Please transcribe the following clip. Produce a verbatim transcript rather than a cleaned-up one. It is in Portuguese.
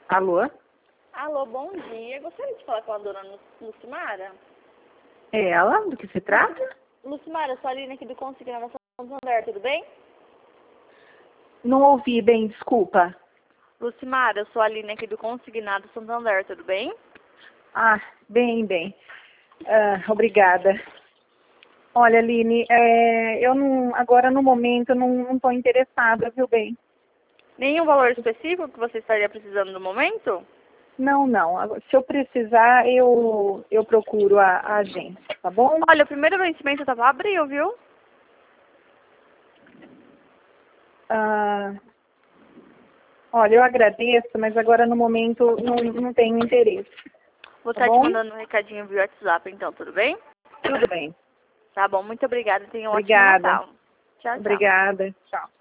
Alô? Alô, bom dia. Gostaria de falar com a dona Lu- Lucimara? É ela? Do que se trata? Lucimara, eu sou a Aline aqui do Consignado Santander, tudo bem? Não ouvi bem, desculpa. Lucimara, eu sou a Aline aqui do Consignado Santander, tudo bem? Ah, bem, bem. Ah, obrigada. Olha, Aline, é, eu não, agora no momento eu não estou interessada, viu bem? Nenhum valor específico que você estaria precisando no momento? Não, não. Agora, se eu precisar, eu, eu procuro a, a agência, tá bom? Olha, o primeiro vencimento estava abril, viu? Ah, olha, eu agradeço, mas agora no momento não, não tenho interesse, Vou tá estar te bom? mandando um recadinho via WhatsApp, então, tudo bem? Tudo bem. Tá bom, muito obrigada. Tenha um ótimo Obrigada. Natal. Tchau, tchau. Obrigada. Tchau.